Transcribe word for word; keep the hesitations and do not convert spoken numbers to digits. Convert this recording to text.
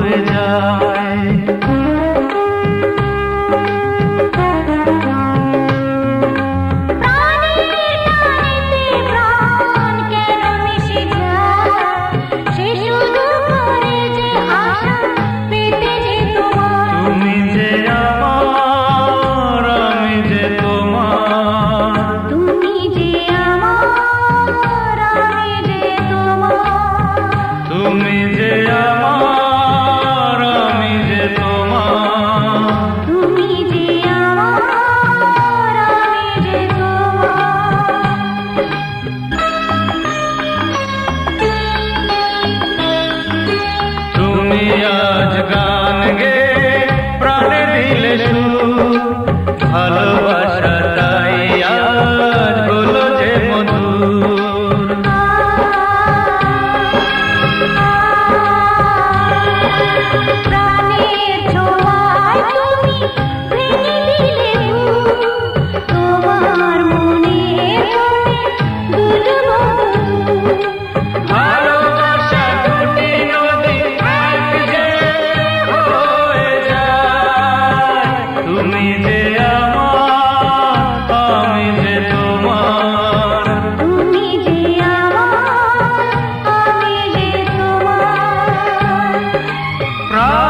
হয়ে যায়। তুমি যে আমার আমি যে তোমার, তুমি যে আমার আমি যে তোমার। তুমি আজ গান গে প্রাণে দিলে সুর, ভালোবাসা তাই আজ হলো যে মধুর। প্রাণের ছোঁয়ায় তুমি ভেঙে দিলে ভুল, তোমার মনের দুলব ভালোবাসা দুটি নদী এক যে হয়ে যায়। তুমি যে আমার আমি যে তোমার, তুমি যে আমার আমি যে তোমার। প্রাণ